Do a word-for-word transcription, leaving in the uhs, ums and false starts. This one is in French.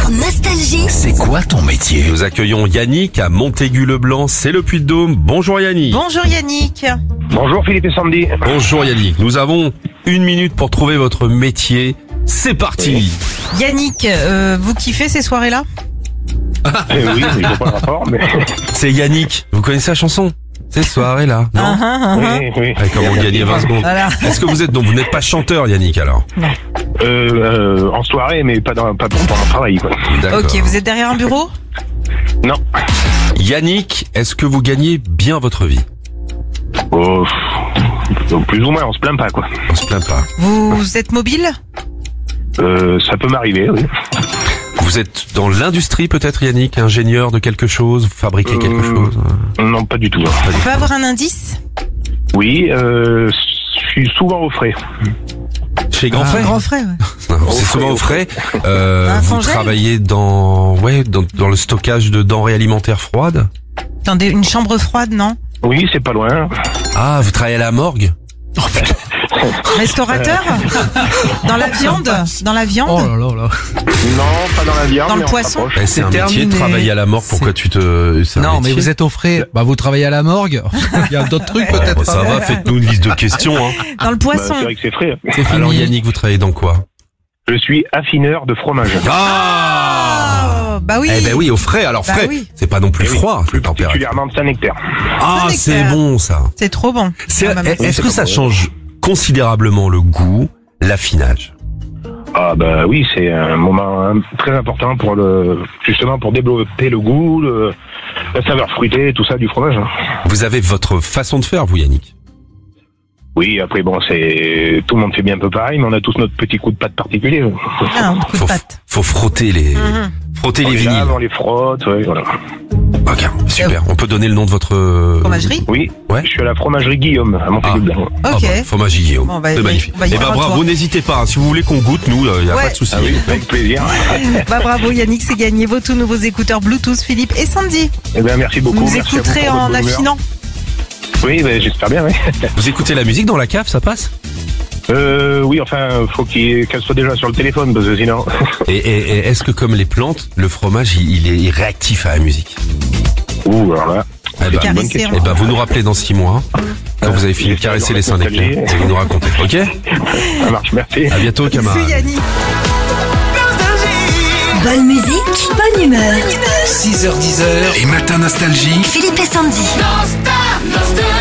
Nostalgie. C'est quoi ton métier? Nous accueillons Yannick à Montaigu-le-Blanc, c'est le Puy-de-Dôme. Bonjour Yannick. Bonjour Yannick. Bonjour Philippe et Sandy. Bonjour Yannick. Nous avons une minute pour trouver votre métier. C'est parti. Yannick, euh, vous kiffez ces soirées-là? Eh oui, je vois pas le rapport, mais... C'est Yannick. Vous connaissez la chanson? Ces soirées-là, non? Ah, ah, ah. Oui, oui. Allez, comment gagner vingt secondes? Voilà. Est-ce que vous êtes donc vous n'êtes pas chanteur Yannick alors? Euh, euh, en soirée, mais pas, dans, pas pour mon travail, quoi. D'accord. Ok, vous êtes derrière un bureau? Non. Yannick, est-ce que vous gagnez bien votre vie? Oh, pff, plus ou moins, on se plaint pas, quoi. On se plaint pas. Vous êtes mobile? Euh, ça peut m'arriver, oui. Vous êtes dans l'industrie peut-être Yannick, ingénieur de quelque chose, vous fabriquez quelque Euh, chose? Non, pas du tout. hein. On peut avoir un indice? Oui, euh, je suis souvent au frais. Chez Grand Frère? Grand frère, ouais. Non, c'est souvent au frais. Euh, Un vous Frangel travaillez dans, ouais, dans, dans le stockage de denrées alimentaires froides. Attendez, une chambre froide, non? Oui, c'est pas loin. Ah, vous travaillez à la morgue? Restaurateur? Dans la viande? Dans la viande? Oh là là là. Non, pas dans la viande. Dans le mais on poisson. s'approche. Eh, c'est C'est un métier de terminé. travailler à la morgue. Pourquoi tu te... c'est un Non, mais métier. vous êtes au frais. Bah, vous travaillez à la morgue. Il y a d'autres trucs Oh, peut-être. ça va, faites-nous une liste de questions. Hein. Dans le Bah, poisson? c'est vrai que c'est frais. C'est fini. Alors Yannick, vous travaillez dans quoi? Je suis affineur de fromage. Ah Oh, bah oui. Eh ben oui, au frais. Alors Bah frais, oui. c'est pas non plus Eh oui, froid, Plus le température. particulièrement de Saint-Nectaire. Ah, Saint-Nectaire. c'est bon ça. C'est trop bon. C'est- Ah, bah, merci. Est-ce que c'est ça pas change considérablement le goût, l'affinage? Ah bah oui, c'est un moment hein, très important pour le justement pour développer le goût, le, la saveur fruitée, tout ça du fromage. hein. Vous avez votre façon de faire, vous Yannick? Oui, après bon, c'est tout le monde fait bien un peu pareil, mais on a tous notre petit coup de patte particulier. Ah, un coup de Faut, patte. faut frotter les, Mhm. frotter On les les vinyles. lave, on les frotte, ouais, voilà. Ok, super. On peut donner le nom de votre euh, Fromagerie? Oui, Ouais. je suis à la fromagerie Guillaume à Montaigu-le-Blanc. Ah Ok. bah, fromage Guillaume. Bon, bah, c'est y- magnifique. on va y Eh ben faire un bravo, tour. n'hésitez pas. hein. Si vous voulez qu'on goûte, nous, il n'y a Ouais. pas de souci. Ah oui, avec plaisir. Bah bravo Yannick, c'est gagné vos tout nouveaux écouteurs Bluetooth Philippe et Sandy. Eh bien, merci beaucoup. Vous nous merci à écouterez pour votre en bonne humeur. affinant. Oui, ben, j'espère bien, oui. Vous écoutez la musique dans la cave, ça passe? Euh, oui, enfin, faut qu'il- qu'elle soit déjà sur le téléphone, parce que sinon... Et, et- et est-ce que comme les plantes, le fromage, il, il est il est réactif à la musique? Ouh, alors là... Eh ben, caresser, bonne question. eh ben, vous nous rappelez dans six mois, quand vous avez fini de caresser les seins des clés, et vous nous racontez. Ok? Ça marche, merci. À bientôt, camarades. C'est Yannick. Bonne musique, bonne humeur. six heures dix. Les matins nostalgie. Philippe et Sandy. Nostalgie.